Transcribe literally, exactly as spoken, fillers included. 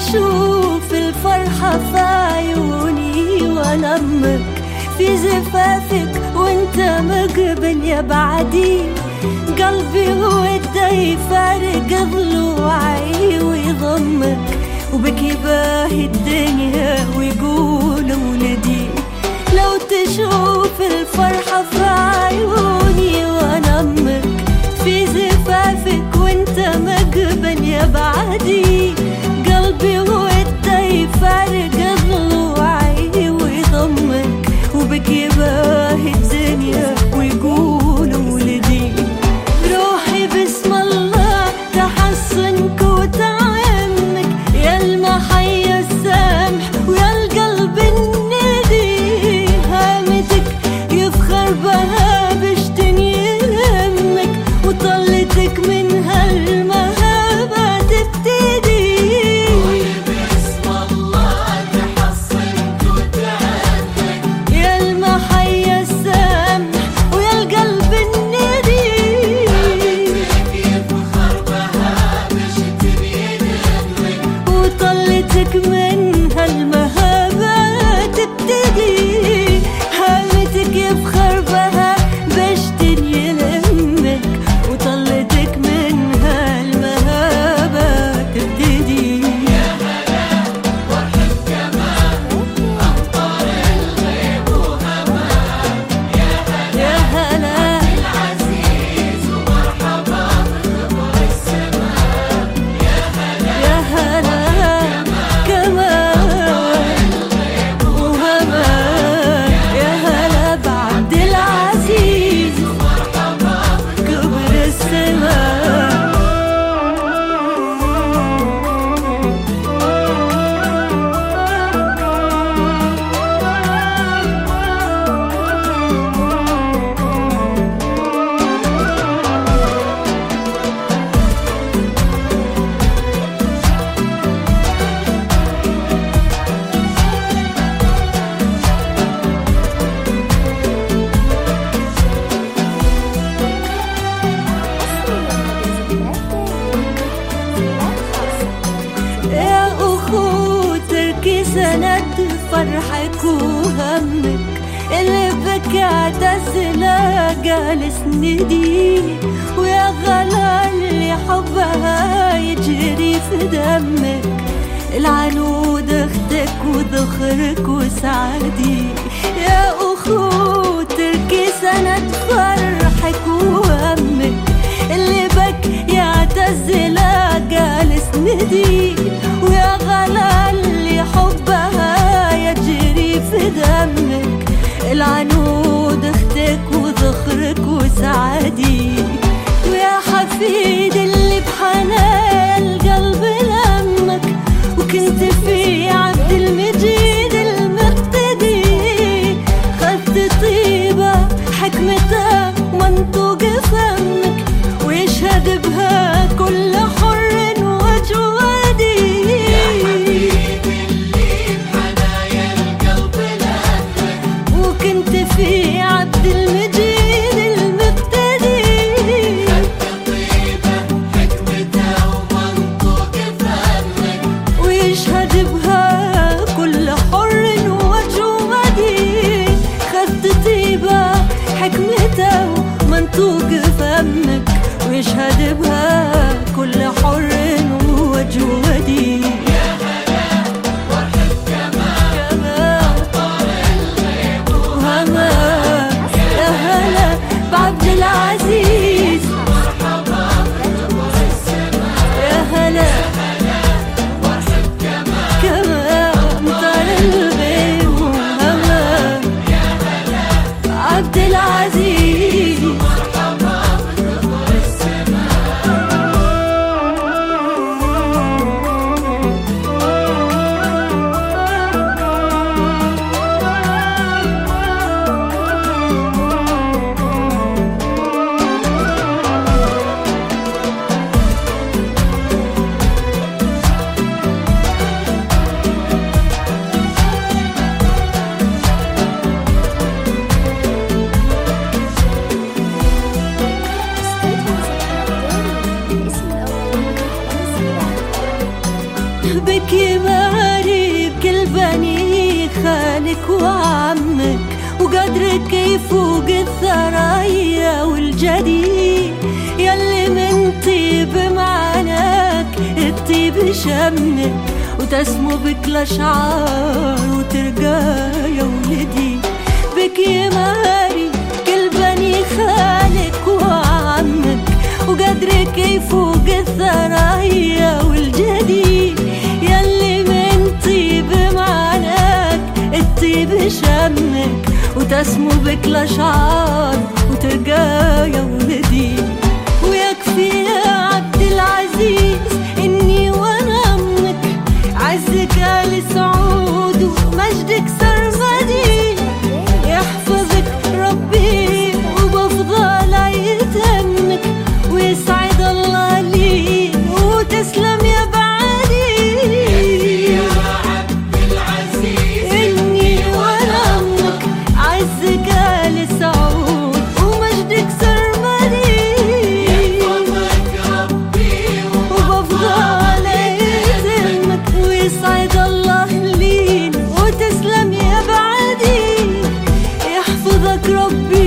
تشوف الفرحة في عيوني وانا امك في زفافك وانت مقبل يا بعدي، قلبي وده يفارق ضلوعي ويضمك وبك يباهي الدنيا ويقول ولدي. لو تشوف الفرحة في عيوني وانا امك في زفافك وانت مقبل يا بعدي، قلبي وده يفارق ضلوعي ويضمك وبك يباهي الدنيا ويقول ولدي. روحي بسم الله تحصنك وتعمك يا المحيا السامح ويا القلب الندي، هامتك يفخر بها بشتني همك وطلتك من هالمهابة تبتدي. روحي باسم الله تحصنك وتعمك يا المحيا السامح ويا القلب الندي، هامتك يفخر بها بشتني همك وطلتك من هالمهابة تبتدي. هامتك يفخر بها بشتني لمك وطلتك من هالمهابة تبتدي. يا هلا وارحب كمان أمطار الغيب وهمان، يا هلا يا هلا العزيز ومرحبا بخبر السماء، يا هلا يا هلا كمان وهمان، يا هلا بعبد العزيز مرحبا كبر السماء. يا أخو تركي سند فرحك وهمك، اللي بكى اعتزلها قال سندي، ويا غلا اللي حبها يجري في دمك، العنود اختك وذخرك وسعدي. يا أخو تركي سند فرحك وهمك، اللي بك يعتزلها قال سندي، ويا غلا اللي حبها يجري في دمك، العنود اختك وذخرك وسعدي. ويا حفيد اللي بحنان القلب لمك وكنت في عبد المجيد المقتدي، خذت طيبة حكمتها منطوق فمك ويشهد بها كل حر وجوادي. يا حبيبي اللي بحنايا القلب لهفك، وكنت في عبد المجيد المقتدي، طيبة حكمتها ومنطوق فهمك ويشهد بها كل حر وجوادي. خدت طيبة حكمته ومنطوق فمك ويشهد بها كل حر وجوادي. يا هلا وارحب كمان كمان أمطار الغيب وهمان، يا هلا بعبد العزيز مرحبا بخبر السماء، يا هلا وارحب كمان كمان طال الغيب وهمان، عبد العزيز مرحبا بخبر السماء. يفوق الثرايا والجدي، يلي من طيب معناك الطيب شمك وتسمو بك الأشعار وترقى يا ولدي. بك يماري كل بني خالك وعمك، وقدرك يفوق الثرايا والجدي، يلي من طيب معناك الطيب شمك وتسمو بك الأشعار وترقى يا ولدي. ويكفي يا عبد العزيز إني وانا أمك، عزك آل سعود ومجدك سرمدي، يحفظك ربي وبفضل يتمك، ويسعد الله لي وتسلم يا بعدي. يا عبد العزيز إني وانا أمك، عزك آل سعود ومجدك سرمدي، يحفظك ربي وبفضل يتمك، ويسعد الله لي وتسلم يا بعدي. يحفظك ربي